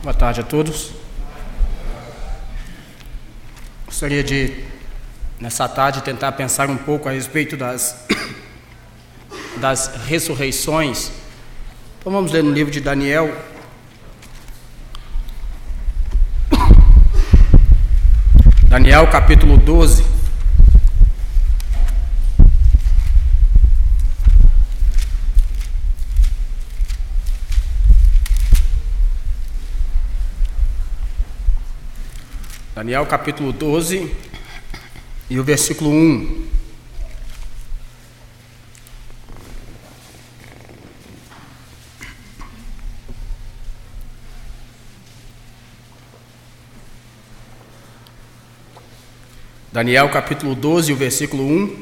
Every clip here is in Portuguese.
Boa tarde a todos. Gostaria de, nessa tarde, tentar pensar um pouco a respeito das ressurreições. Então vamos ler no livro de Daniel. Daniel capítulo 12. Daniel capítulo 12 e o versículo 1. Daniel capítulo 12, o versículo 1.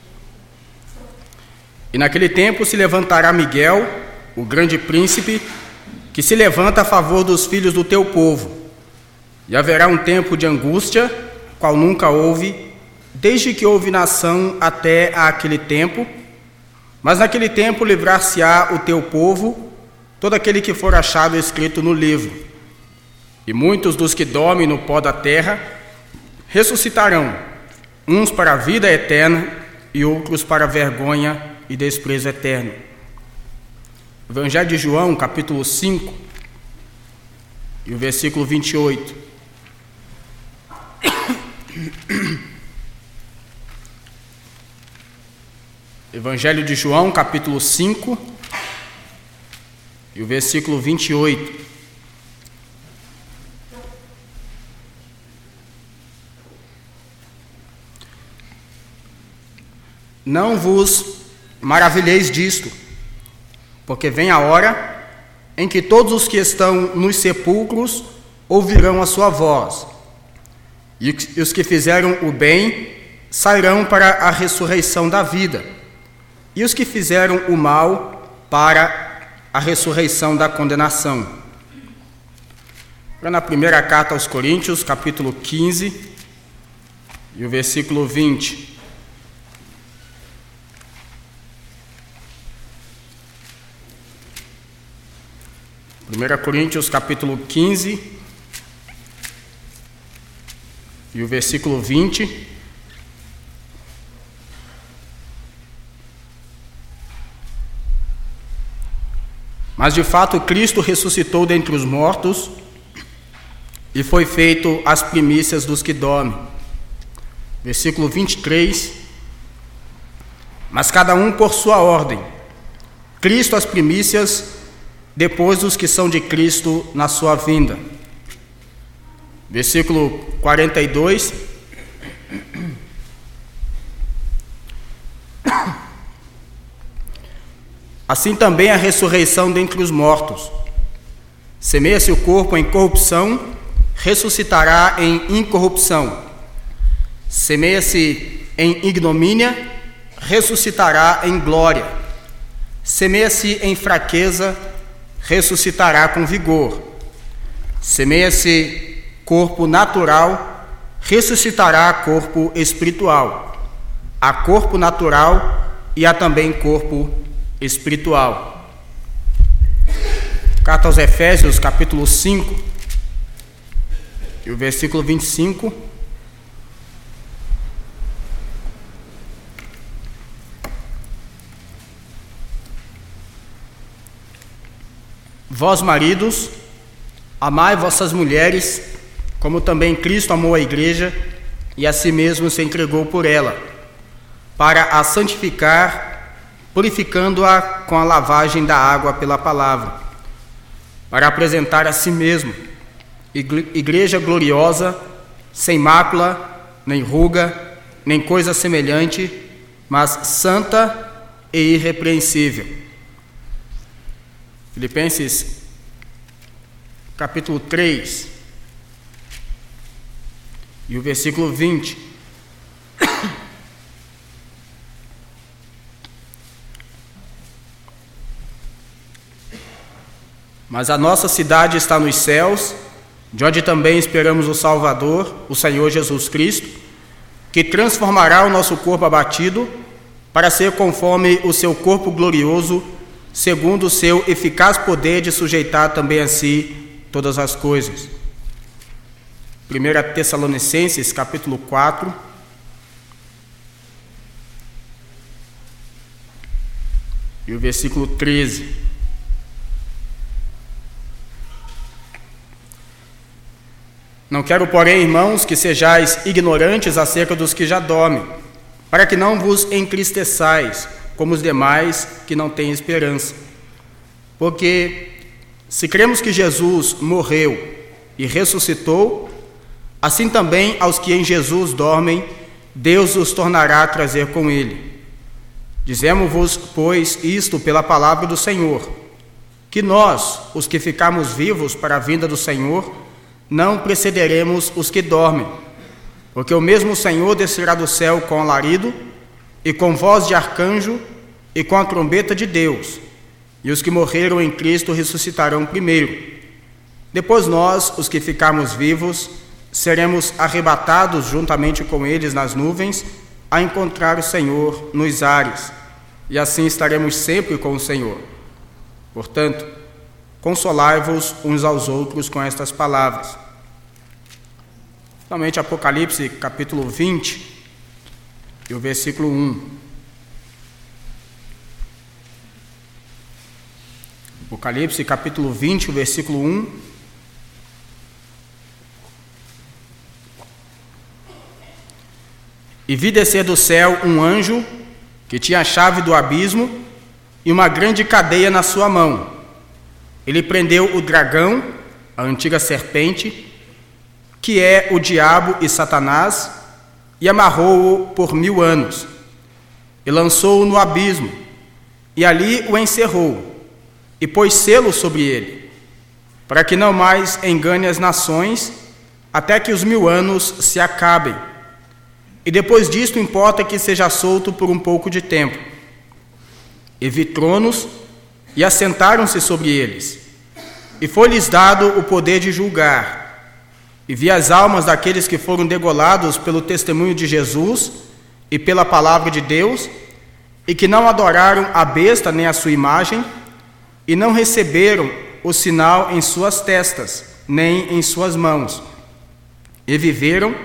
E naquele tempo se levantará Miguel, o grande príncipe, que se levanta a favor dos filhos do teu povo. E haverá um tempo de angústia, qual nunca houve, desde que houve nação até aquele tempo. Mas naquele tempo livrar-se-á o teu povo, todo aquele que for achado escrito no livro. E muitos dos que dormem no pó da terra ressuscitarão, uns para a vida eterna e outros para a vergonha e desprezo eterno. Evangelho de João, capítulo 5, e o versículo 28. Evangelho de João, capítulo 5, e o versículo 28. Não vos maravilheis disto, porque vem a hora em que todos os que estão nos sepulcros ouvirão a sua voz, e os que fizeram o bem sairão para a ressurreição da vida, e os que fizeram o mal para a ressurreição da condenação. Na primeira carta aos Coríntios, capítulo 15, e o versículo 20. Primeira Coríntios, capítulo 15, e o versículo 20. Mas de fato Cristo ressuscitou dentre os mortos e foi feito as primícias dos que dormem. Versículo 23. Mas cada um por sua ordem. Cristo as primícias, depois os que são de Cristo na sua vinda. Versículo 42. Assim também a ressurreição dentre os mortos. Semeia-se o corpo em corrupção, ressuscitará em incorrupção. Semeia-se em ignomínia, ressuscitará em glória. Semeia-se em fraqueza, ressuscitará com vigor. Semeia-se corpo natural, ressuscitará corpo espiritual. Há corpo natural e há também corpo espiritual. Carta aos Efésios, capítulo 5, e o versículo 25. Vós, maridos, amai vossas mulheres, como também Cristo amou a igreja e a si mesmo se entregou por ela, para a santificar, purificando-a com a lavagem da água pela palavra, para apresentar a si mesmo igreja gloriosa, sem mácula, nem ruga, nem coisa semelhante, mas santa e irrepreensível. Filipenses capítulo 3 e o versículo 20. Mas a nossa cidade está nos céus, de onde também esperamos o Salvador, o Senhor Jesus Cristo, que transformará o nosso corpo abatido para ser conforme o seu corpo glorioso, segundo o seu eficaz poder de sujeitar também a si todas as coisas. 1 Tessalonicenses, capítulo 4, e o versículo 13. Não quero, porém, irmãos, que sejais ignorantes acerca dos que já dormem, para que não vos entristeçais, como os demais que não têm esperança. Porque, se cremos que Jesus morreu e ressuscitou, assim também aos que em Jesus dormem, Deus os tornará a trazer com ele. Dizemos-vos, pois, isto pela palavra do Senhor, que nós, os que ficarmos vivos para a vinda do Senhor, não precederemos os que dormem, porque o mesmo Senhor descerá do céu com alarido, e com voz de arcanjo, e com a trombeta de Deus, e os que morreram em Cristo ressuscitarão primeiro. Depois nós, os que ficarmos vivos, seremos arrebatados juntamente com eles nas nuvens, a encontrar o Senhor nos ares, e assim estaremos sempre com o Senhor. Portanto, consolai-vos uns aos outros com estas palavras. Finalmente, Apocalipse, capítulo 20, e o versículo 1. Apocalipse, capítulo 20, o versículo 1. E vi descer do céu um anjo que tinha a chave do abismo e uma grande cadeia na sua mão. Ele prendeu o dragão, a antiga serpente, que é o diabo e Satanás, e amarrou-o por 1000 anos, e lançou-o no abismo, e ali o encerrou, e pôs selo sobre ele, para que não mais engane as nações, até que os 1000 anos se acabem. E depois disto importa que seja solto por um pouco de tempo. E vi tronos, e assentaram-se sobre eles, e foi-lhes dado o poder de julgar. E vi as almas daqueles que foram degolados pelo testemunho de Jesus e pela palavra de Deus, e que não adoraram a besta nem a sua imagem, e não receberam o sinal em suas testas, nem em suas mãos. E viveram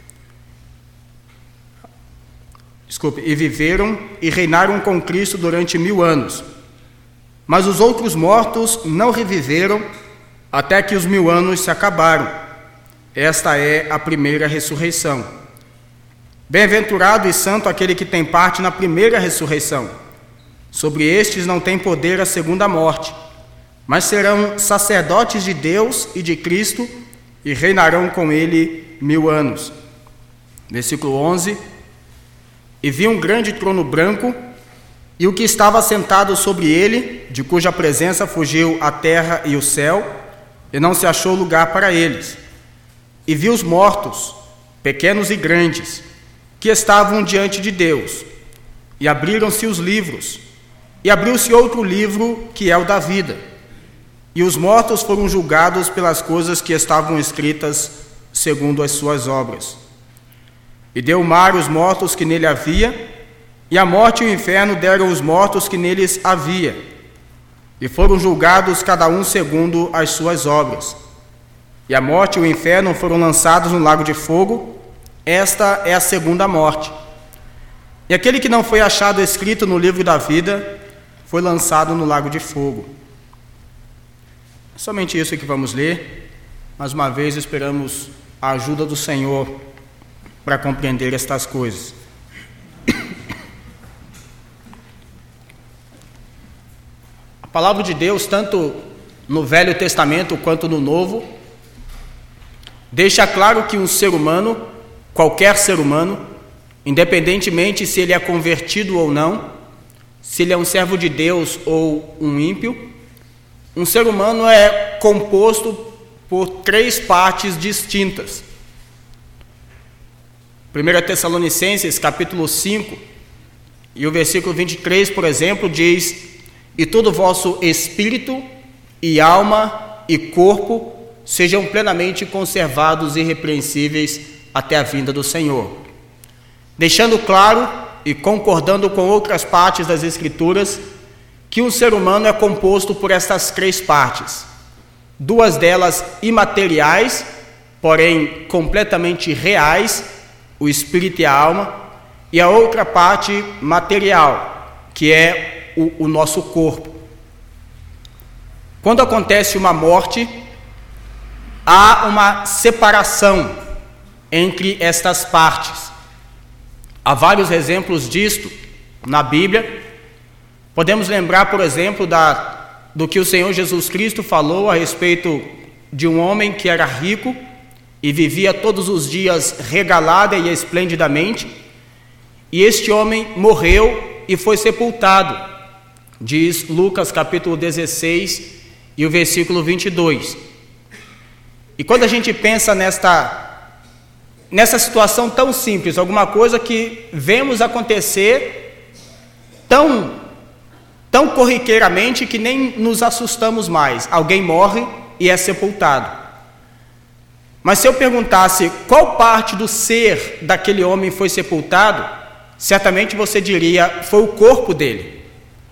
e reinaram com Cristo durante 1000 anos. Mas os outros mortos não reviveram até que os 1000 anos se acabaram. Esta é a primeira ressurreição. Bem-aventurado e santo aquele que tem parte na primeira ressurreição. Sobre estes não tem poder a segunda morte, mas serão sacerdotes de Deus e de Cristo e reinarão com ele 1000 anos. Versículo 11. E vi um grande trono branco, e o que estava sentado sobre ele, de cuja presença fugiu a terra e o céu, e não se achou lugar para eles. E vi os mortos, pequenos e grandes, que estavam diante de Deus, e abriram-se os livros, e abriu-se outro livro, que é o da vida. E os mortos foram julgados pelas coisas que estavam escritas segundo as suas obras. E deu o mar os mortos que nele havia, e a morte e o inferno deram os mortos que neles havia, e foram julgados cada um segundo as suas obras. E a morte e o inferno foram lançados no lago de fogo. Esta é a segunda morte. E aquele que não foi achado escrito no livro da vida foi lançado no lago de fogo. Somente isso que vamos ler. Mais uma vez esperamos a ajuda do Senhor para compreender estas coisas. A palavra de Deus, tanto no Velho Testamento quanto no Novo, deixa claro que um ser humano, qualquer ser humano, independentemente se ele é convertido ou não, se ele é um servo de Deus ou um ímpio, um ser humano é composto por 3 partes distintas. 1 Tessalonicenses, capítulo 5, e o versículo 23, por exemplo, diz: e todo o vosso espírito e alma e corpo sejam plenamente conservados e irrepreensíveis até a vinda do Senhor. Deixando claro e concordando com outras partes das Escrituras que um ser humano é composto por estas 3 partes: duas delas imateriais, porém completamente reais, o espírito e a alma, e a outra parte material, que é o nosso corpo. Quando acontece uma morte, há uma separação entre estas partes. Há vários exemplos disto na Bíblia. Podemos lembrar, por exemplo, do que o Senhor Jesus Cristo falou a respeito de um homem que era rico e vivia todos os dias regalada e esplendidamente, e este homem morreu e foi sepultado, diz Lucas capítulo 16 e o versículo 22. E quando a gente pensa nessa situação tão simples, alguma coisa que vemos acontecer tão corriqueiramente que nem nos assustamos mais, alguém morre e é sepultado. Mas se eu perguntasse qual parte do ser daquele homem foi sepultado, certamente você diria, foi o corpo dele.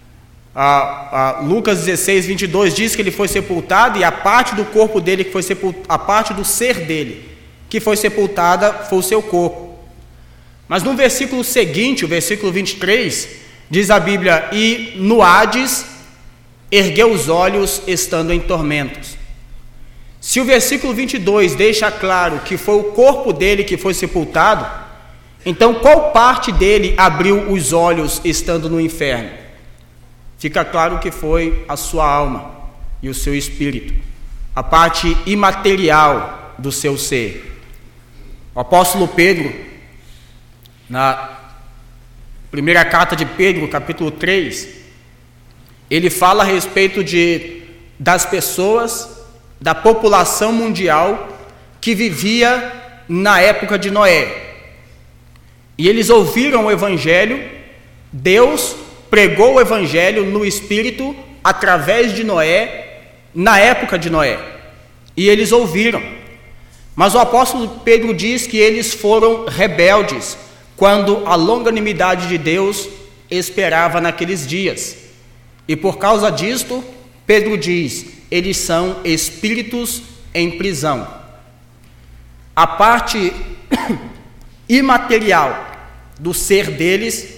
Lucas 16, 22 diz que ele foi sepultado, e a parte do corpo dele que foi sepultada, a parte do ser dele que foi sepultada foi o seu corpo. Mas no versículo seguinte, o versículo 23, diz a Bíblia, e no Hades ergueu os olhos estando em tormentos. Se o versículo 22 deixa claro que foi o corpo dele que foi sepultado, então qual parte dele abriu os olhos estando no inferno? Fica claro que foi a sua alma e o seu espírito, a parte imaterial do seu ser. O apóstolo Pedro, na primeira carta de Pedro, capítulo 3, ele fala a respeito das pessoas, da população mundial que vivia na época de Noé. E eles ouviram o Evangelho, Deus pregou o Evangelho no Espírito através de Noé, na época de Noé. E eles ouviram. Mas o apóstolo Pedro diz que eles foram rebeldes quando a longanimidade de Deus esperava naqueles dias. E por causa disto, Pedro diz, eles são espíritos em prisão. A parte imaterial do ser deles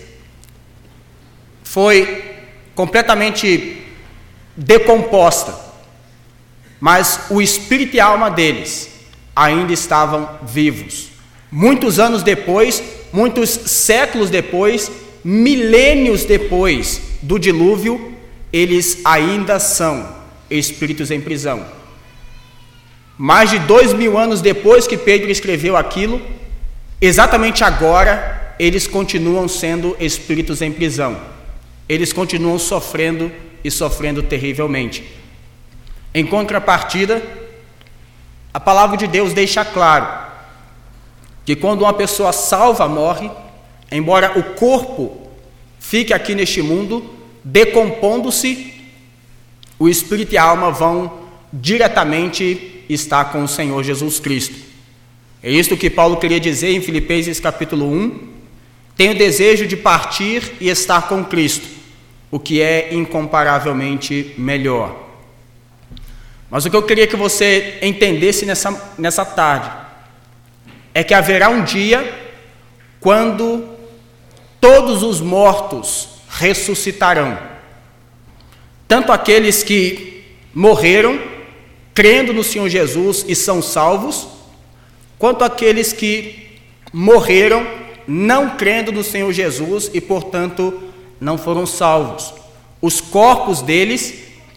foi completamente decomposta, mas o espírito e a alma deles ainda estavam vivos. Muitos anos depois, muitos séculos depois, milênios depois do dilúvio, eles ainda são espíritos em prisão. Mais de 2000 anos depois que Pedro escreveu aquilo, exatamente agora, eles continuam sendo espíritos em prisão. Eles continuam sofrendo e sofrendo terrivelmente. Em contrapartida, a palavra de Deus deixa claro que quando uma pessoa salva morre, embora o corpo fique aqui neste mundo, decompondo-se, o espírito e a alma vão diretamente estar com o Senhor Jesus Cristo. É isto que Paulo queria dizer em Filipenses capítulo 1, tenho desejo de partir e estar com Cristo, o que é incomparavelmente melhor. Mas o que eu queria que você entendesse nessa tarde é que haverá um dia quando todos os mortos ressuscitarão. Tanto aqueles que morreram crendo no Senhor Jesus e são salvos, quanto aqueles que morreram não crendo no Senhor Jesus e, portanto, não foram salvos. Os corpos deles,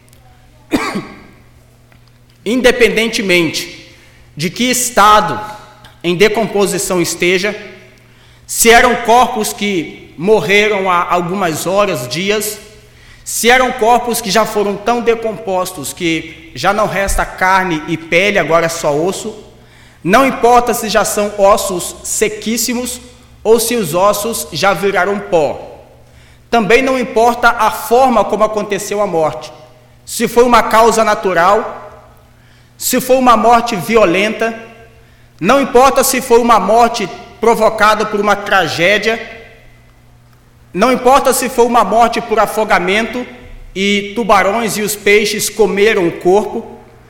independentemente de que estado em decomposição esteja, se eram corpos que morreram há algumas horas, dias, se eram corpos que já foram tão decompostos que já não resta carne e pele, agora é só osso, não importa se já são ossos sequíssimos ou se os ossos já viraram pó. Também não importa a forma como aconteceu a morte, se foi uma causa natural, se foi uma morte violenta, não importa se foi uma morte provocada por uma tragédia, não importa se foi uma morte por afogamento e tubarões e os peixes comeram o corpo,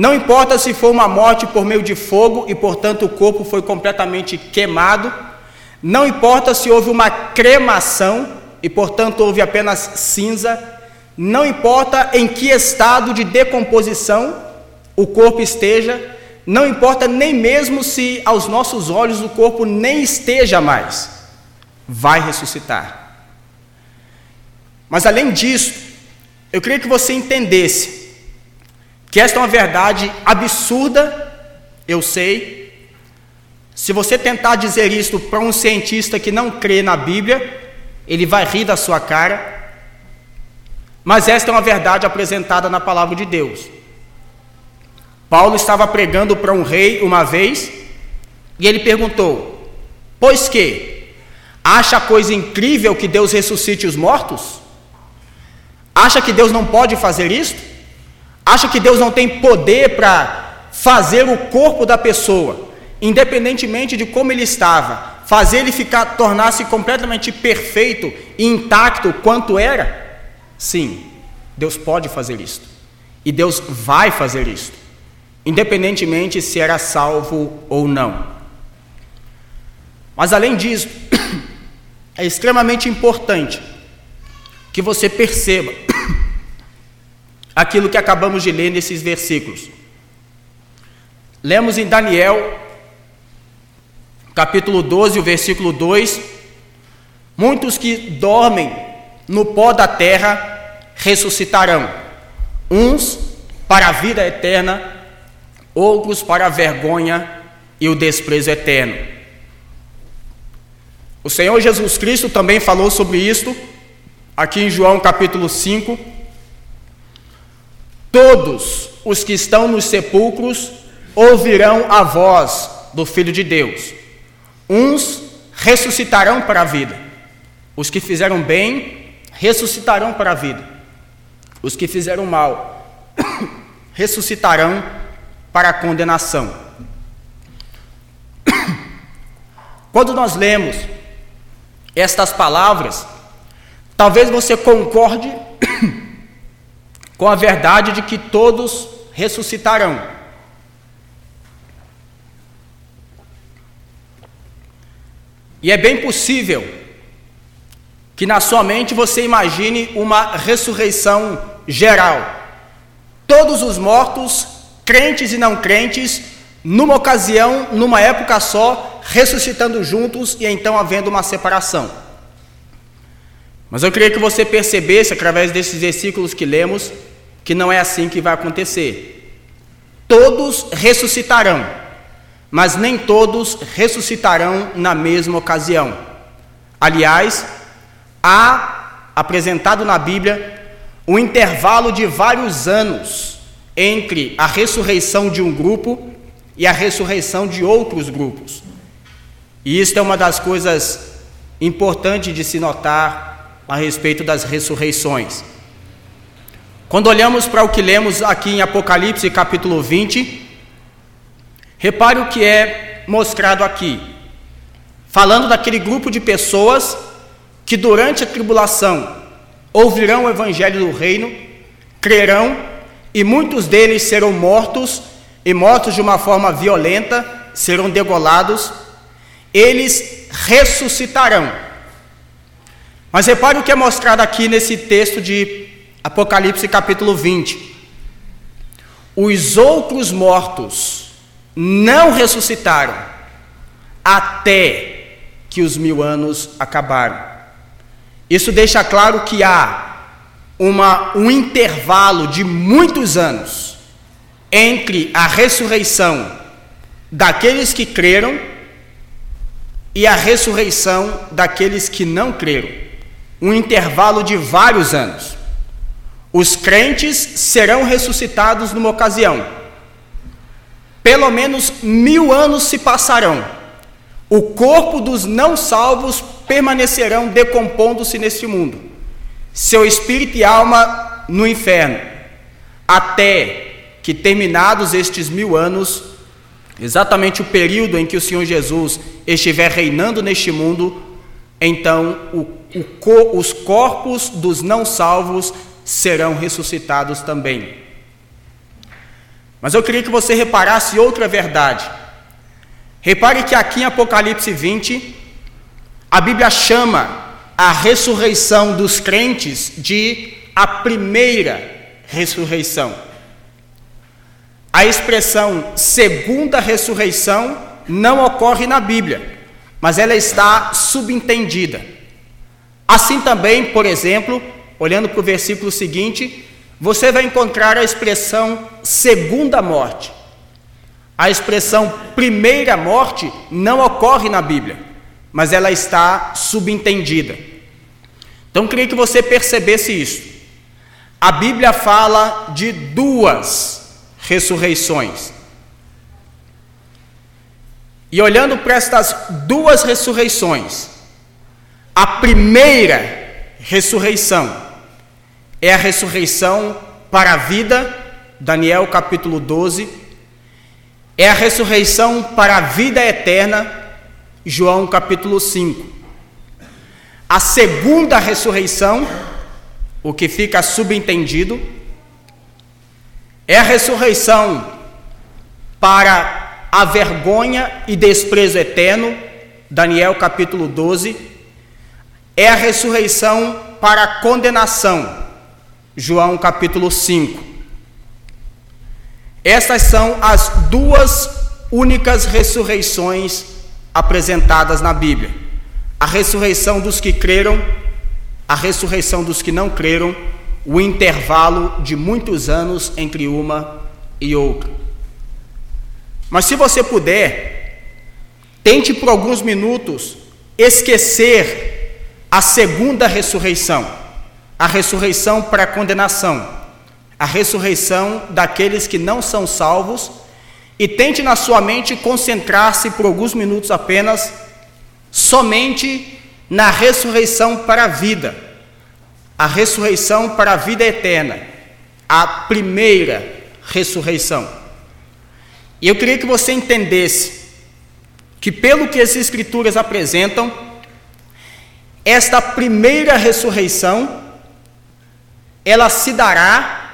não importa se for uma morte por meio de fogo e, portanto, o corpo foi completamente queimado, não importa se houve uma cremação e, portanto, houve apenas cinza, não importa em que estado de decomposição o corpo esteja, não importa nem mesmo se aos nossos olhos o corpo nem esteja mais, vai ressuscitar. Mas além disso, eu queria que você entendesse que esta é uma verdade absurda, eu sei. Se você tentar dizer isso para um cientista que não crê na Bíblia, ele vai rir da sua cara. Mas esta é uma verdade apresentada na palavra de Deus. Paulo estava pregando para um rei uma vez, e ele perguntou: pois que? Acha coisa incrível que Deus ressuscite os mortos? Acha que Deus não pode fazer isto? Acha que Deus não tem poder para fazer o corpo da pessoa, independentemente de como ele estava, fazer ele tornar-se completamente perfeito e intacto quanto era? Sim, Deus pode fazer isto. E Deus vai fazer isto, independentemente se era salvo ou não. Mas além disso, é extremamente importante que você perceba aquilo que acabamos de ler nesses versículos. Lemos em Daniel, capítulo 12, o versículo 2: muitos que dormem no pó da terra ressuscitarão, uns para a vida eterna, outros para a vergonha e o desprezo eterno. O Senhor Jesus Cristo também falou sobre isto, aqui em João capítulo 5. Todos os que estão nos sepulcros ouvirão a voz do Filho de Deus. Uns ressuscitarão para a vida. Os que fizeram bem ressuscitarão para a vida. Os que fizeram mal ressuscitarão para a condenação. Quando nós lemos estas palavras, talvez você concorde com a verdade de que todos ressuscitarão. E é bem possível que na sua mente você imagine uma ressurreição geral. Todos os mortos, crentes e não crentes, numa ocasião, numa época só, ressuscitando juntos e então havendo uma separação. Mas eu queria que você percebesse, através desses versículos que lemos, que não é assim que vai acontecer. Todos ressuscitarão, mas nem todos ressuscitarão na mesma ocasião. Aliás, há apresentado na Bíblia um intervalo de vários anos entre a ressurreição de um grupo e a ressurreição de outros grupos. E isso é uma das coisas importantes de se notar a respeito das ressurreições. Quando olhamos para o que lemos aqui em Apocalipse capítulo 20, repare o que é mostrado aqui, falando daquele grupo de pessoas que durante a tribulação ouvirão o evangelho do reino, crerão, e muitos deles serão mortos, e mortos de uma forma violenta, serão degolados. Eles ressuscitarão. Mas repare o que é mostrado aqui nesse texto de Apocalipse capítulo 20. Os outros mortos não ressuscitaram até que os 1000 anos acabaram. Isso deixa claro que há um intervalo de muitos anos entre a ressurreição daqueles que creram e a ressurreição daqueles que não creram. Um intervalo de vários anos. Os crentes serão ressuscitados numa ocasião. Pelo menos 1000 anos se passarão. O corpo dos não salvos permanecerão decompondo-se neste mundo, seu espírito e alma no inferno, até que, terminados estes 1000 anos, exatamente o período em que o Senhor Jesus estiver reinando neste mundo, então os corpos dos não salvos serão ressuscitados também. Mas eu queria que você reparasse outra verdade. Repare que aqui em Apocalipse 20, a Bíblia chama a ressurreição dos crentes de a primeira ressurreição. A expressão segunda ressurreição não ocorre na Bíblia, mas ela está subentendida. Assim também, por exemplo, olhando para o versículo seguinte, você vai encontrar a expressão segunda morte. A expressão primeira morte não ocorre na Bíblia, mas ela está subentendida. Então, eu queria que você percebesse isso. A Bíblia fala de duas ressurreições. E olhando para estas duas ressurreições, a primeira ressurreição é a ressurreição para a vida, Daniel capítulo 12, é a ressurreição para a vida eterna, João capítulo 5. A segunda ressurreição, o que fica subentendido, é a ressurreição para a vergonha e desprezo eterno, Daniel capítulo 12, é a ressurreição para a condenação, João capítulo 5. Estas são as duas únicas ressurreições apresentadas na Bíblia. A ressurreição dos que creram, a ressurreição dos que não creram, o intervalo de muitos anos entre uma e outra. Mas se você puder, tente por alguns minutos esquecer a segunda ressurreição, a ressurreição para a condenação, a ressurreição daqueles que não são salvos, e tente na sua mente concentrar-se por alguns minutos apenas somente na ressurreição para a vida, a ressurreição para a vida eterna, a primeira ressurreição. E eu queria que você entendesse que, pelo que as Escrituras apresentam, esta primeira ressurreição, ela se dará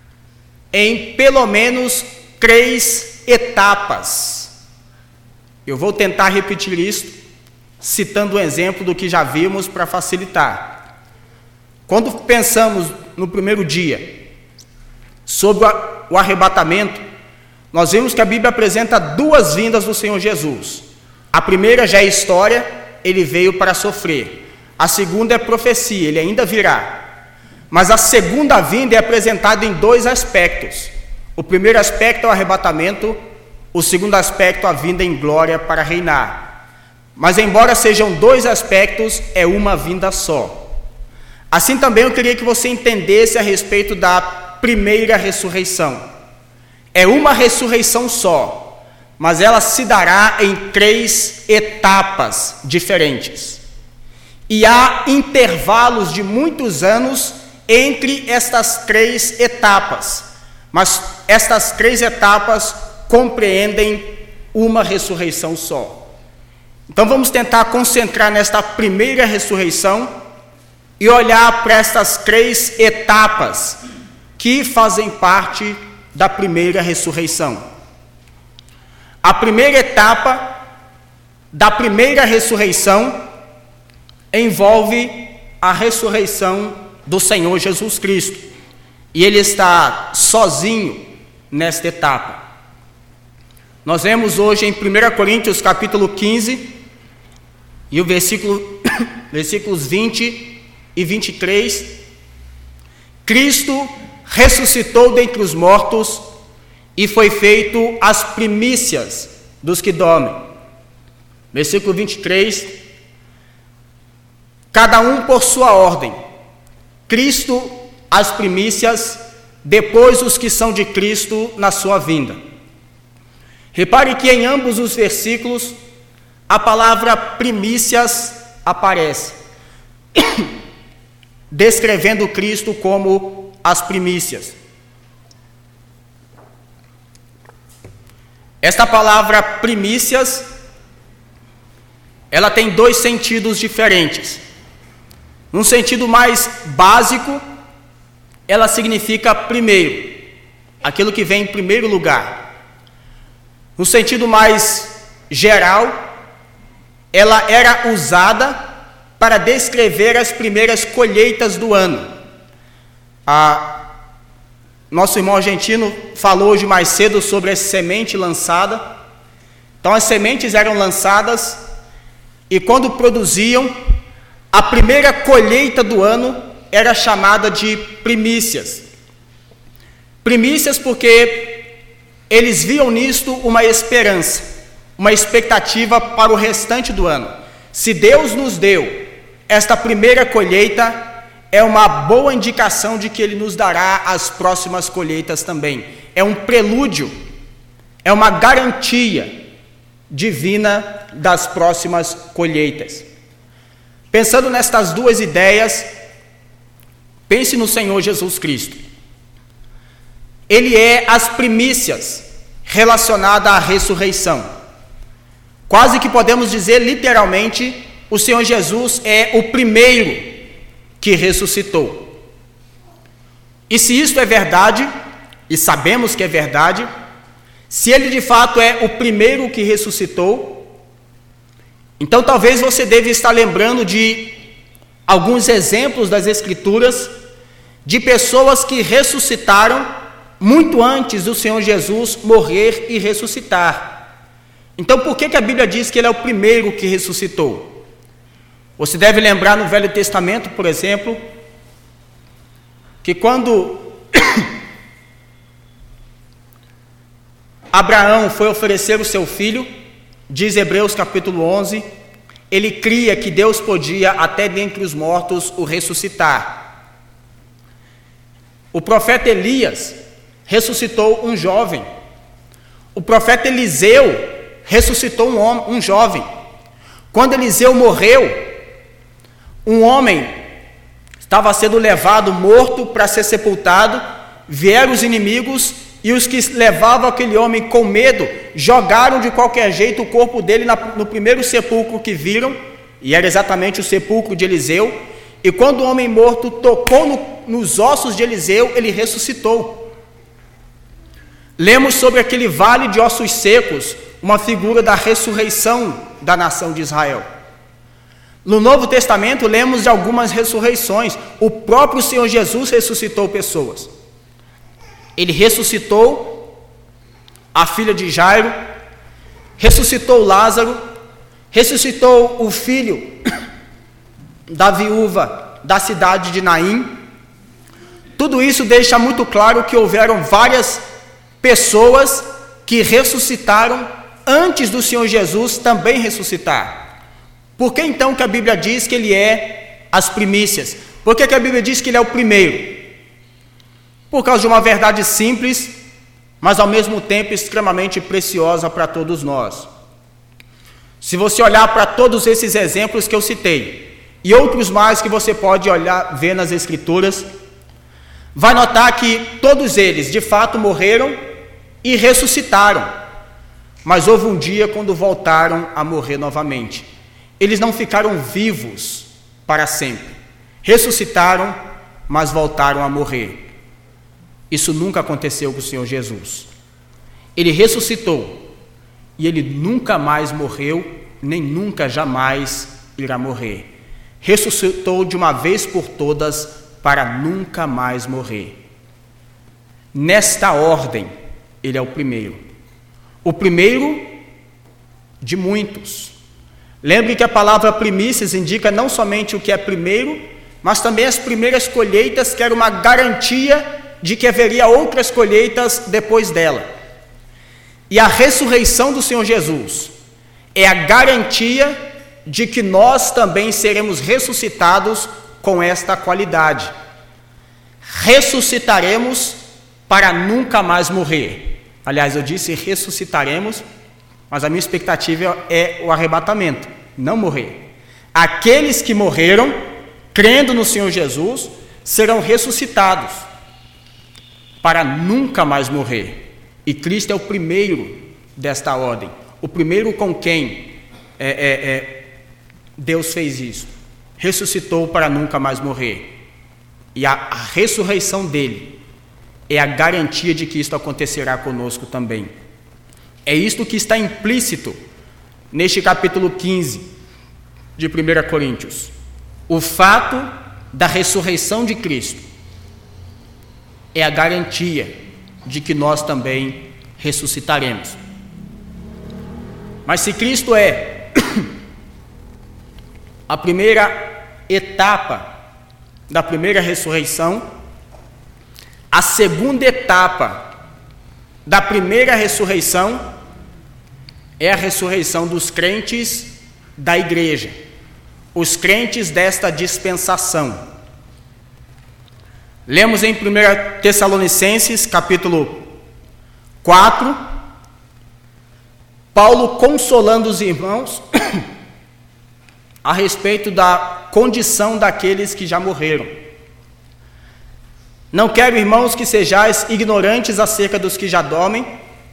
em pelo menos 3 etapas. Eu vou tentar repetir isso, citando um exemplo do que já vimos para facilitar. Quando pensamos no primeiro dia sobre o arrebatamento, nós vimos que a Bíblia apresenta 2 vindas do Senhor Jesus. A primeira já é história, ele veio para sofrer. A segunda é profecia, ele ainda virá. Mas a segunda vinda é apresentada em 2 aspectos. O primeiro aspecto é o arrebatamento, o segundo aspecto a vinda em glória para reinar. Mas embora sejam 2 aspectos, é uma vinda só. Assim também eu queria que você entendesse a respeito da primeira ressurreição. É uma ressurreição só, mas ela se dará em 3 etapas diferentes. E há intervalos de muitos anos entre estas 3 etapas, mas estas 3 etapas compreendem uma ressurreição só. Então vamos tentar concentrar nesta primeira ressurreição e olhar para estas 3 etapas que fazem parte da primeira ressurreição. A primeira etapa da primeira ressurreição envolve a ressurreição do Senhor Jesus Cristo, e ele está sozinho nesta etapa. Nós vemos hoje em 1 Coríntios capítulo 15 e o versículos 20 e 23, Cristo ressuscitou dentre os mortos e foi feito as primícias dos que dormem. Versículo 23, cada um por sua ordem, Cristo as primícias, depois os que são de Cristo na sua vinda. Repare que em ambos os versículos a palavra primícias aparece, descrevendo Cristo como as primícias. Esta palavra primícias, ela tem 2 sentidos diferentes. Num sentido mais básico, ela significa primeiro. aquilo que vem em primeiro lugar. No sentido mais geral, ela era usada para descrever as primeiras colheitas do ano. Nosso irmão argentino falou hoje mais cedo sobre a semente lançada. Então as sementes eram lançadas e quando produziam, a primeira colheita do ano era chamada de primícias. Primícias porque eles viam nisto uma esperança, uma expectativa para o restante do ano. Se Deus nos deu esta primeira colheita, é uma boa indicação de que Ele nos dará as próximas colheitas também. É um prelúdio, é uma garantia divina das próximas colheitas. Pensando nestas duas ideias, pense no Senhor Jesus Cristo. Ele é as primícias relacionadas à ressurreição. Quase que podemos dizer literalmente, o Senhor Jesus é o primeiro que ressuscitou. E se isto é verdade, e sabemos que é verdade, se Ele de fato é o primeiro que ressuscitou, então talvez você deve estar lembrando de alguns exemplos das Escrituras de pessoas que ressuscitaram muito antes do Senhor Jesus morrer e ressuscitar. Então por que a Bíblia diz que Ele é o primeiro que ressuscitou? Você deve lembrar no Velho Testamento, por exemplo, que quando Abraão foi oferecer o seu filho, diz Hebreus capítulo 11, ele cria que Deus podia até dentre os mortos o ressuscitar. O profeta Elias ressuscitou um jovem. O profeta Eliseu ressuscitou um jovem. Quando Eliseu morreu, um homem estava sendo levado morto para ser sepultado, vieram os inimigos e os que levavam aquele homem com medo, jogaram de qualquer jeito o corpo dele no primeiro sepulcro que viram, e era exatamente o sepulcro de Eliseu, e quando o homem morto tocou nos ossos de Eliseu, ele ressuscitou. Lemos sobre aquele vale de ossos secos, uma figura da ressurreição da nação de Israel. No Novo Testamento, lemos de algumas ressurreições. O próprio Senhor Jesus ressuscitou pessoas. Ele ressuscitou a filha de Jairo, ressuscitou Lázaro, ressuscitou o filho da viúva da cidade de Naim. Tudo isso deixa muito claro que houveram várias pessoas que ressuscitaram antes do Senhor Jesus também ressuscitar. Por que então que a Bíblia diz que Ele é as primícias? Por que a Bíblia diz que Ele é o primeiro? Por causa de uma verdade simples, mas ao mesmo tempo extremamente preciosa para todos nós. Se você olhar para todos esses exemplos que eu citei, e outros mais que você pode ver nas Escrituras, vai notar que todos eles de fato morreram e ressuscitaram. Mas houve um dia quando voltaram a morrer novamente. Eles não ficaram vivos para sempre. Ressuscitaram, mas voltaram a morrer. Isso nunca aconteceu com o Senhor Jesus. Ele ressuscitou e Ele nunca mais morreu, nem nunca jamais irá morrer. Ressuscitou de uma vez por todas para nunca mais morrer. Nesta ordem, Ele é o primeiro. O primeiro de muitos. Lembre que a palavra primícias indica não somente o que é primeiro, mas também as primeiras colheitas, que era uma garantia de que haveria outras colheitas depois dela. E a ressurreição do Senhor Jesus é a garantia de que nós também seremos ressuscitados com esta qualidade. Ressuscitaremos para nunca mais morrer. Aliás, eu disse ressuscitaremos, mas a minha expectativa é o arrebatamento, não morrer. Aqueles que morreram, crendo no Senhor Jesus, serão ressuscitados para nunca mais morrer. E Cristo é o primeiro desta ordem, o primeiro com quem Deus fez isso. Ressuscitou para nunca mais morrer. E a ressurreição dele é a garantia de que isto acontecerá conosco também. É isto que está implícito neste capítulo 15 de 1 Coríntios. O fato da ressurreição de Cristo é a garantia de que nós também ressuscitaremos. Mas se Cristo é a primeira etapa da primeira ressurreição, a segunda etapa da primeira ressurreição é a ressurreição dos crentes da igreja, os crentes desta dispensação. Lemos em 1 Tessalonicenses, capítulo 4, Paulo consolando os irmãos a respeito da condição daqueles que já morreram. Não quero, irmãos, que sejais ignorantes acerca dos que já dormem,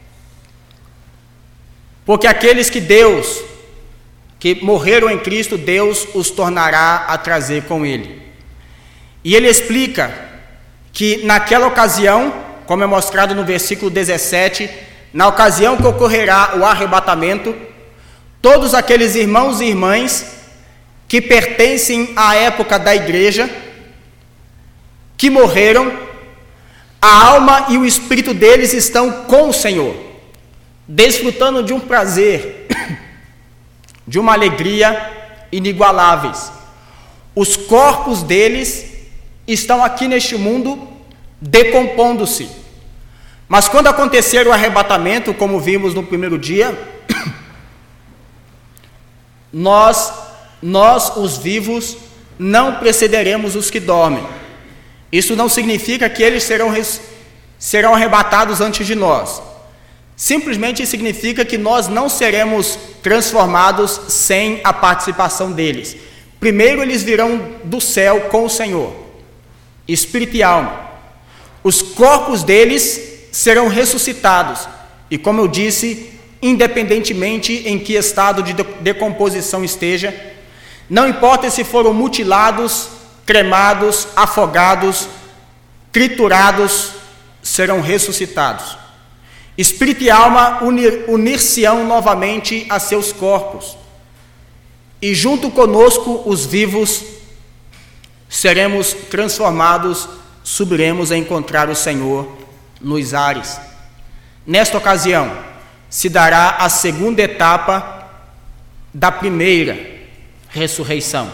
porque aqueles que morreram em Cristo, Deus os tornará a trazer com Ele. E ele explica que naquela ocasião, como é mostrado no versículo 17, na ocasião que ocorrerá o arrebatamento, todos aqueles irmãos e irmãs que pertencem à época da igreja, que morreram, a alma e o espírito deles estão com o Senhor, desfrutando de um prazer, de uma alegria inigualáveis. Os corpos deles estão aqui neste mundo decompondo-se. Mas quando acontecer o arrebatamento, como vimos no primeiro dia, nós, os vivos, não precederemos os que dormem. Isso não significa que eles serão arrebatados antes de nós. Simplesmente significa que nós não seremos transformados sem a participação deles. Primeiro eles virão do céu com o Senhor, espírito e alma. Os corpos deles serão ressuscitados. E como eu disse, independentemente em que estado de decomposição esteja, não importa se foram mutilados, cremados, afogados, triturados, serão ressuscitados. Espírito e alma unir-se-ão novamente a seus corpos, e junto conosco, os vivos, seremos transformados, subiremos a encontrar o Senhor nos ares. Nesta ocasião, se dará a segunda etapa da primeira ressurreição.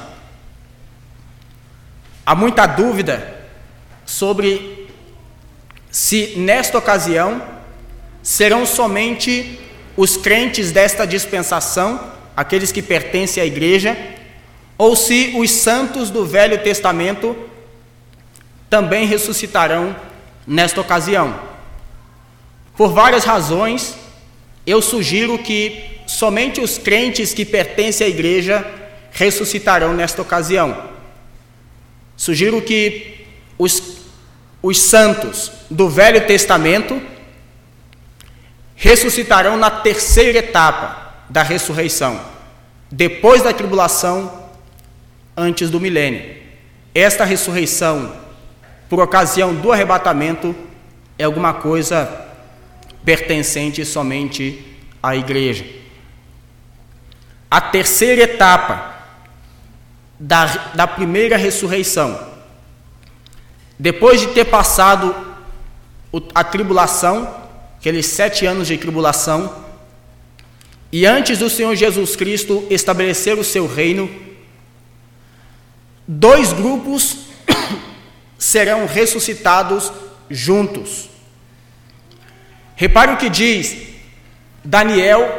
Há muita dúvida sobre se nesta ocasião serão somente os crentes desta dispensação, aqueles que pertencem à igreja, ou se os santos do Velho Testamento também ressuscitarão nesta ocasião. Por várias razões, eu sugiro que somente os crentes que pertencem à igreja ressuscitarão nesta ocasião. Sugiro que os santos do Velho Testamento ressuscitarão na terceira etapa da ressurreição, depois da tribulação, antes do milênio. Esta ressurreição, por ocasião do arrebatamento, é alguma coisa pertencente somente à igreja. A terceira etapa da primeira ressurreição, depois de ter passado a tribulação, aqueles 7 anos de tribulação, e antes do Senhor Jesus Cristo estabelecer o seu reino, 2 grupos serão ressuscitados juntos. Repare o que diz Daniel,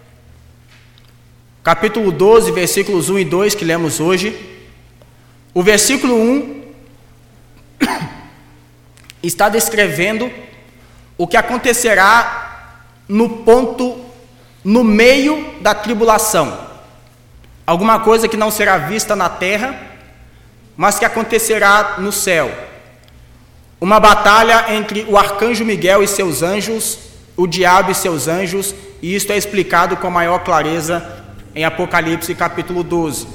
capítulo 12, versículos 1 e 2, que lemos hoje. O versículo 1 está descrevendo o que acontecerá no meio da tribulação. Alguma coisa que não será vista na terra, mas que acontecerá no céu. Uma batalha entre o arcanjo Miguel e seus anjos, o diabo e seus anjos, e isto é explicado com maior clareza em Apocalipse capítulo 12.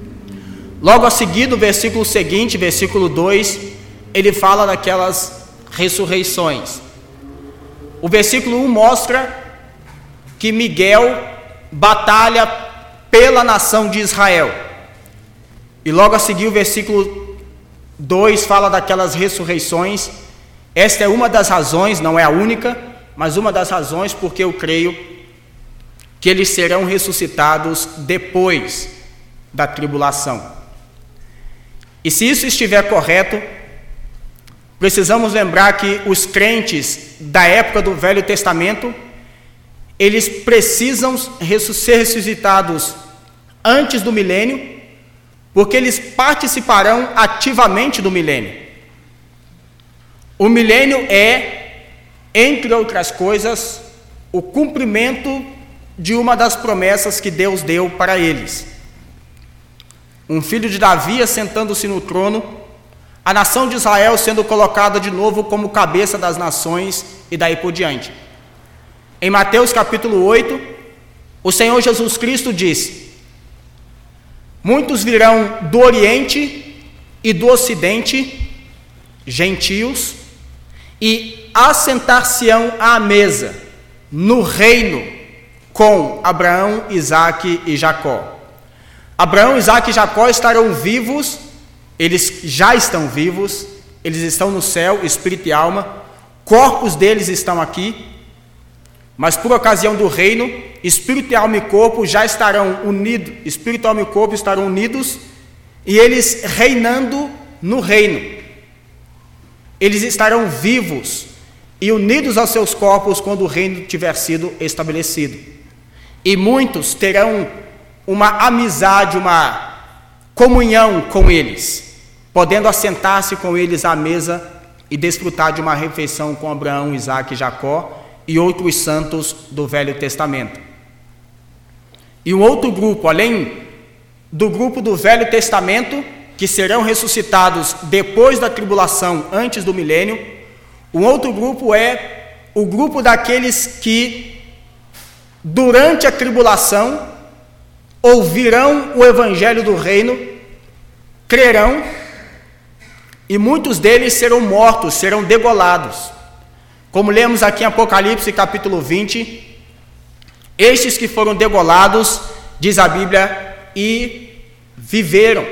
Logo a seguir, no versículo seguinte, versículo 2, ele fala daquelas ressurreições. O versículo 1 mostra que Miguel batalha pela nação de Israel. E logo a seguir o versículo 2 fala daquelas ressurreições. Esta é uma das razões, não é a única, mas uma das razões porque eu creio que eles serão ressuscitados depois da tribulação. E se isso estiver correto, precisamos lembrar que os crentes da época do Velho Testamento, eles precisam ser ressuscitados antes do milênio, porque eles participarão ativamente do milênio. O milênio é, entre outras coisas, o cumprimento de uma das promessas que Deus deu para eles. Um filho de Davi assentando-se no trono, a nação de Israel sendo colocada de novo como cabeça das nações e daí por diante. Em Mateus capítulo 8, o Senhor Jesus Cristo disse: muitos virão do Oriente e do Ocidente, gentios, e assentar-se-ão à mesa no reino com Abraão, Isaque e Jacó. Abraão, Isaque e Jacó estarão vivos, eles já estão vivos, eles estão no céu, espírito e alma, corpos deles estão aqui, mas por ocasião do reino, espírito, alma e corpo já estarão unidos, espírito, alma e corpo estarão unidos, e eles reinando no reino. Eles estarão vivos e unidos aos seus corpos quando o reino tiver sido estabelecido. E muitos terão uma amizade, uma comunhão com eles, podendo assentar-se com eles à mesa e desfrutar de uma refeição com Abraão, Isaque e Jacó e outros santos do Velho Testamento. E um outro grupo, além do grupo do Velho Testamento, que serão ressuscitados depois da tribulação, antes do milênio, um outro grupo é o grupo daqueles que, durante a tribulação, ouvirão o evangelho do reino, crerão, e muitos deles serão mortos, serão degolados. Como lemos aqui em Apocalipse capítulo 20, estes que foram degolados, diz a Bíblia, e viveram,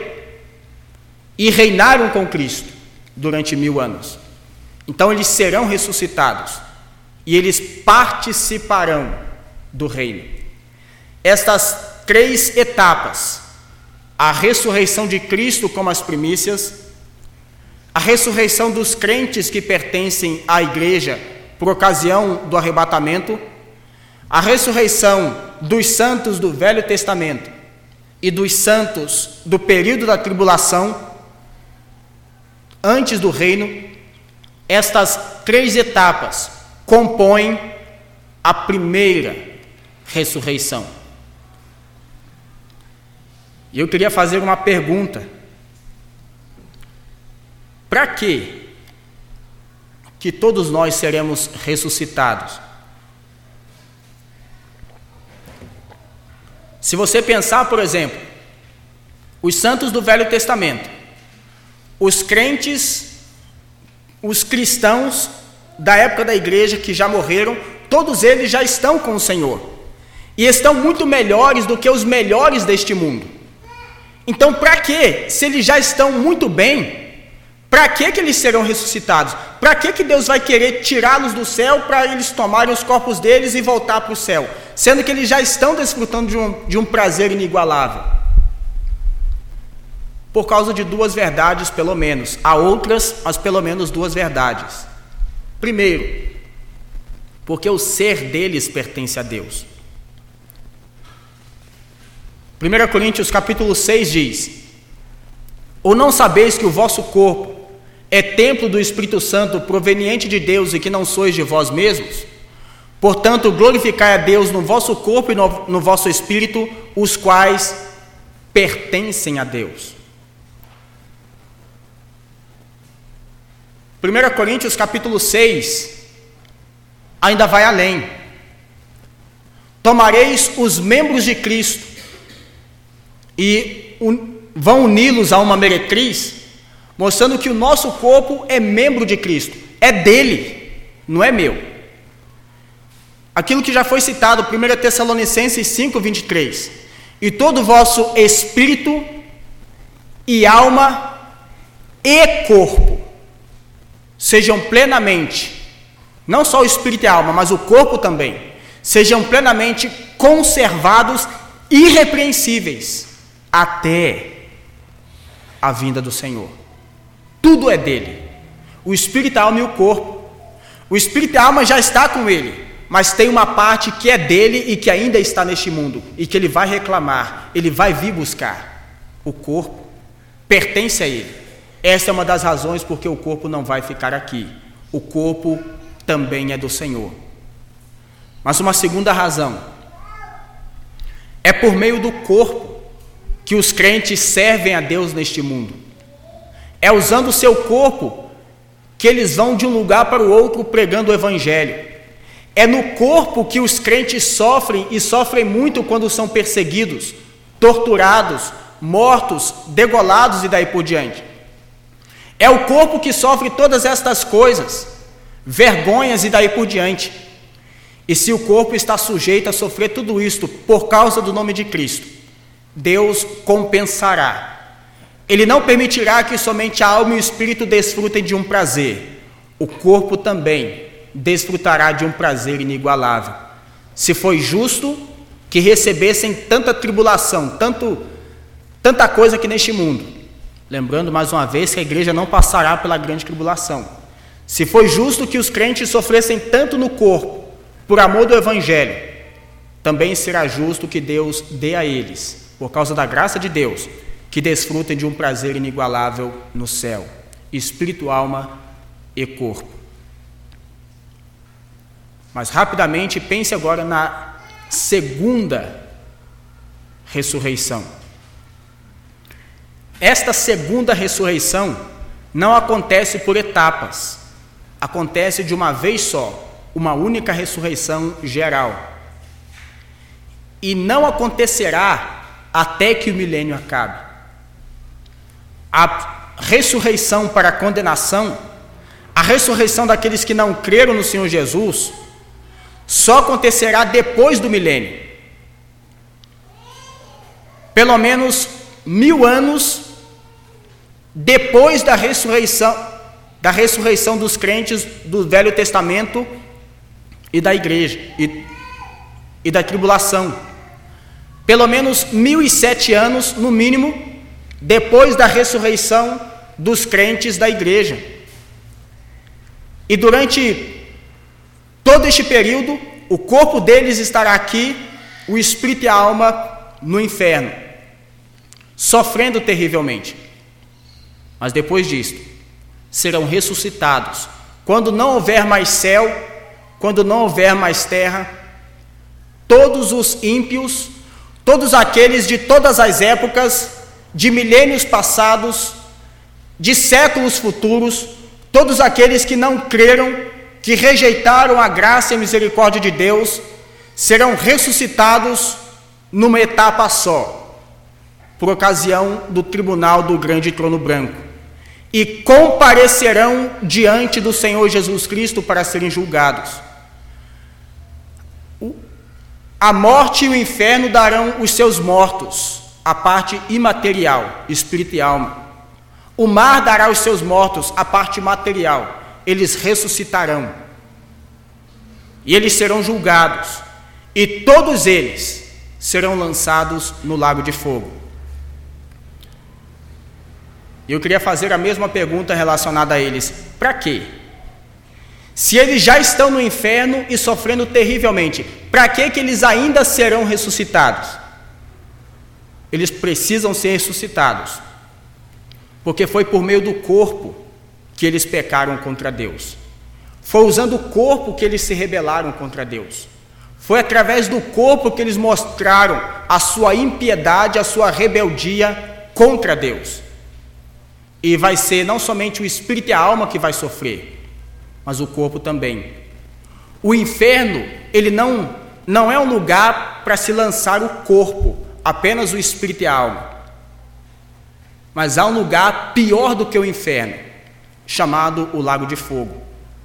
e reinaram com Cristo durante 1000 anos. Então eles serão ressuscitados, e eles participarão do reino. Estas 3 etapas, a ressurreição de Cristo como as primícias, a ressurreição dos crentes que pertencem à igreja por ocasião do arrebatamento, a ressurreição dos santos do Velho Testamento e dos santos do período da tribulação, antes do reino, estas 3 etapas compõem a primeira ressurreição. E eu queria fazer uma pergunta: para que todos nós seremos ressuscitados? Se você pensar, por exemplo, os santos do Velho Testamento, os crentes, os cristãos da época da igreja que já morreram, todos eles já estão com o Senhor, e estão muito melhores do que os melhores deste mundo. Então, para que, se eles já estão muito bem, para que eles serão ressuscitados? Para que Deus vai querer tirá-los do céu para eles tomarem os corpos deles e voltar para o céu? Sendo que eles já estão desfrutando de um prazer inigualável. Por causa de 2 verdades, pelo menos. Há outras, mas pelo menos 2 verdades. Primeiro, porque o ser deles pertence a Deus. 1 Coríntios capítulo 6 diz: ou não sabeis que o vosso corpo é templo do Espírito Santo proveniente de Deus e que não sois de vós mesmos? Portanto, glorificai a Deus no vosso corpo e no vosso espírito, os quais pertencem a Deus. 1 Coríntios capítulo 6 ainda vai além. Tomareis os membros de Cristo e vão uni-los a uma meretriz, mostrando que o nosso corpo é membro de Cristo. é dele, não é meu. Aquilo que já foi citado, 1 Tessalonicenses 5:23. E todo o vosso espírito e alma e corpo sejam plenamente, não só o espírito e a alma, mas o corpo também, sejam plenamente conservados, irrepreensíveis, até a vinda do Senhor. Tudo é dele, o espírito, a alma e o corpo. O espírito e a alma já está com ele, mas tem uma parte que é dele e que ainda está neste mundo, e que ele vai reclamar, ele vai vir buscar. O corpo pertence a ele. Essa é uma das razões porque o corpo não vai ficar aqui. O corpo também é do Senhor. Mas uma segunda razão, é por meio do corpo que os crentes servem a Deus neste mundo. É usando o seu corpo que eles vão de um lugar para o outro pregando o evangelho. É no corpo que os crentes sofrem, e sofrem muito quando são perseguidos, torturados, mortos, degolados e daí por diante. É o corpo que sofre todas estas coisas, vergonhas e daí por diante. E se o corpo está sujeito a sofrer tudo isto por causa do nome de Cristo, Deus compensará. Ele não permitirá que somente a alma e o espírito desfrutem de um prazer. O corpo também desfrutará de um prazer inigualável. Se foi justo que recebessem tanta tribulação, tanta coisa aqui neste mundo. Lembrando mais uma vez que a igreja não passará pela grande tribulação. Se foi justo que os crentes sofressem tanto no corpo, por amor do evangelho, também será justo que Deus dê a eles, por causa da graça de Deus, que desfrutem de um prazer inigualável no céu, espírito, alma e corpo. Mas rapidamente pense agora na segunda ressurreição. Esta segunda ressurreição não acontece por etapas, acontece de uma vez só, uma única ressurreição geral. E não acontecerá até que o milênio acabe. A ressurreição para a condenação, a ressurreição daqueles que não creram no Senhor Jesus, só acontecerá depois do milênio. Pelo menos 1000 anos depois da ressurreição dos crentes do Velho Testamento e da igreja e da tribulação. Pelo menos 1007 anos, no mínimo, depois da ressurreição dos crentes da igreja. E durante todo este período, o corpo deles estará aqui, o espírito e a alma no inferno, sofrendo terrivelmente. Mas depois disto, serão ressuscitados. Quando não houver mais céu, quando não houver mais terra, todos os ímpios, todos aqueles de todas as épocas, de milênios passados, de séculos futuros, todos aqueles que não creram, que rejeitaram a graça e a misericórdia de Deus, serão ressuscitados numa etapa só, por ocasião do tribunal do grande trono branco, e comparecerão diante do Senhor Jesus Cristo para serem julgados. A morte e o inferno darão os seus mortos, a parte imaterial, espírito e alma. O mar dará os seus mortos, a parte material. Eles ressuscitarão. E eles serão julgados. E todos eles serão lançados no lago de fogo. Eu queria fazer a mesma pergunta relacionada a eles. Para quê? Se eles já estão no inferno e sofrendo terrivelmente, para que eles ainda serão ressuscitados? Eles precisam ser ressuscitados, porque foi por meio do corpo que eles pecaram contra Deus. Foi usando o corpo que eles se rebelaram contra Deus. Foi através do corpo que eles mostraram a sua impiedade, a sua rebeldia contra Deus. E vai ser não somente o espírito e a alma que vai sofrer, mas o corpo também. O inferno, ele não é um lugar para se lançar o corpo, apenas o espírito e a alma. Mas há um lugar pior do que o inferno, chamado o lago de fogo,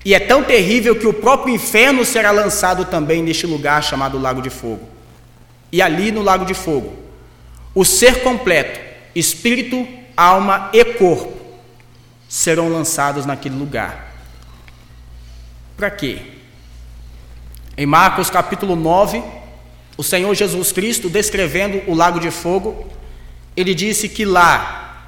E é tão terrível que o próprio inferno será lançado também neste lugar chamado Lago de Fogo. E ali no Lago de Fogo, o ser completo, espírito, alma e corpo, serão lançados naquele lugar. Para quê? Em Marcos capítulo 9, o Senhor Jesus Cristo, descrevendo o Lago de Fogo, ele disse que lá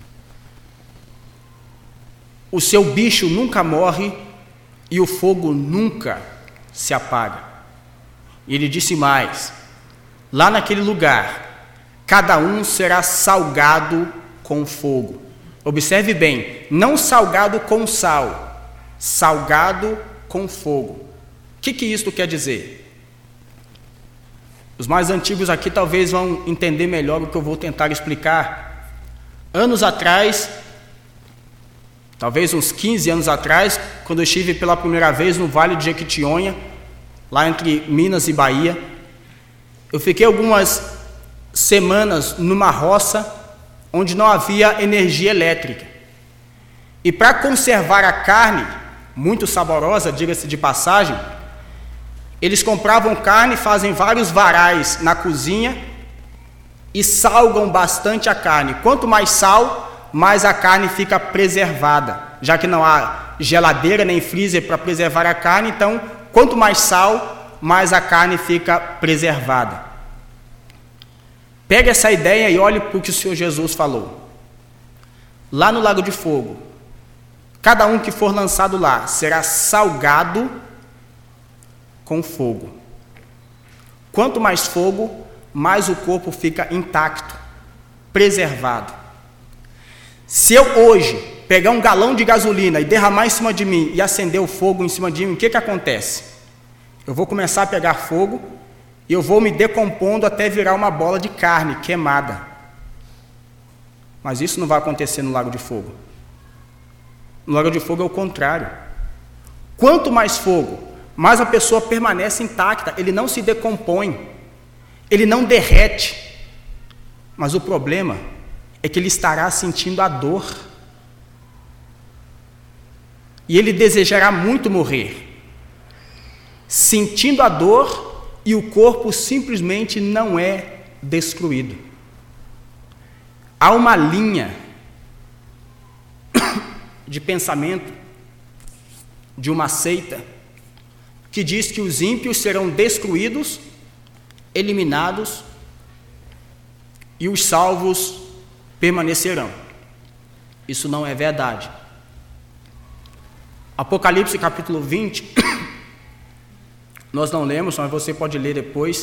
o seu bicho nunca morre e o fogo nunca se apaga. E ele disse mais: lá naquele lugar, cada um será salgado com fogo. Observe bem, não salgado com sal, salgado com fogo. O que isto quer dizer? Os mais antigos aqui talvez vão entender melhor o que eu vou tentar explicar. Anos atrás, talvez uns 15 anos atrás, quando eu estive pela primeira vez no Vale de Jequitinhonha, lá entre Minas e Bahia, eu fiquei algumas semanas numa roça onde não havia energia elétrica. E para conservar a carne, muito saborosa, diga-se de passagem, eles compravam carne, fazem vários varais na cozinha e salgam bastante a carne. Quanto mais sal, mais a carne fica preservada, já que não há geladeira nem freezer para preservar a carne, então quanto mais sal, mais a carne fica preservada. Pega essa ideia e olhe para o que o Senhor Jesus falou. Lá no Lago de Fogo, cada um que for lançado lá será salgado com fogo. Quanto mais fogo, mais o corpo fica intacto, preservado. Se eu hoje pegar um galão de gasolina e derramar em cima de mim e acender o fogo em cima de mim, o que acontece? Eu vou começar a pegar fogo e eu vou me decompondo até virar uma bola de carne queimada. Mas isso não vai acontecer no Lago de Fogo. No Lago de Fogo é o contrário. Quanto mais fogo, mais a pessoa permanece intacta, ele não se decompõe, ele não derrete. Mas o problema é que ele estará sentindo a dor. E ele desejará muito morrer, sentindo a dor, e o corpo simplesmente não é destruído. Há uma linha de pensamento de uma seita que diz que os ímpios serão destruídos, eliminados, e os salvos permanecerão. Isso não é verdade. Apocalipse capítulo 20, nós não lemos, mas você pode ler depois.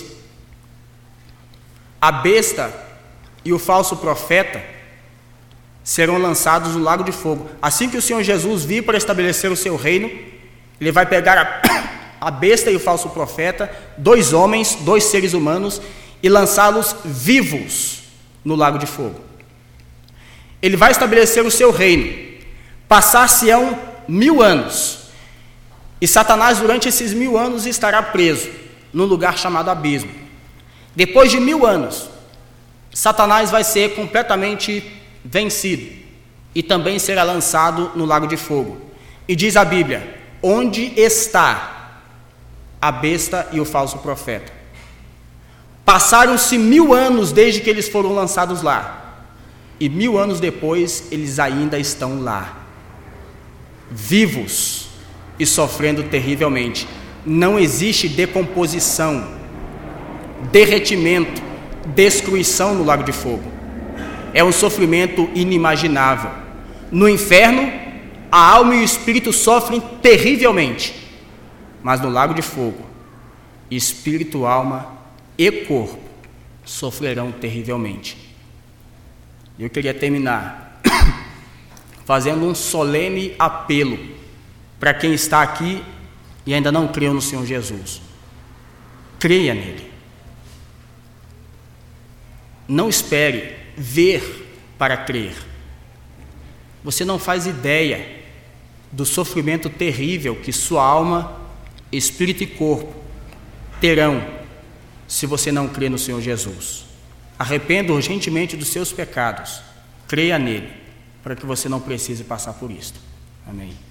A besta e o falso profeta serão lançados no Lago de Fogo. Assim que o Senhor Jesus vir para estabelecer o seu reino, ele vai pegar a besta e o falso profeta, dois homens, dois seres humanos, e lançá-los vivos no Lago de Fogo. Ele vai estabelecer o seu reino. Passar-se-ão 1000 anos. E Satanás, durante esses 1000 anos, estará preso num lugar chamado abismo. Depois de 1000 anos, Satanás vai ser completamente vencido e também será lançado no Lago de Fogo. E diz a Bíblia: onde está a besta e o falso profeta? Passaram-se 1000 anos desde que eles foram lançados lá, e 1000 anos depois eles ainda estão lá, vivos e sofrendo terrivelmente. Não existe decomposição, derretimento, destruição no Lago de Fogo. É um sofrimento inimaginável. No inferno, a alma e o espírito sofrem terrivelmente, mas no Lago de Fogo, espírito, alma e corpo sofrerão terrivelmente. Eu queria terminar fazendo um solene apelo para quem está aqui e ainda não creu no Senhor Jesus. Creia nele. Não espere ver para crer. Você não faz ideia do sofrimento terrível que sua alma, espírito e corpo terão se você não crê no Senhor Jesus. Arrependa urgentemente dos seus pecados. Creia nele, para que você não precise passar por isto. Amém.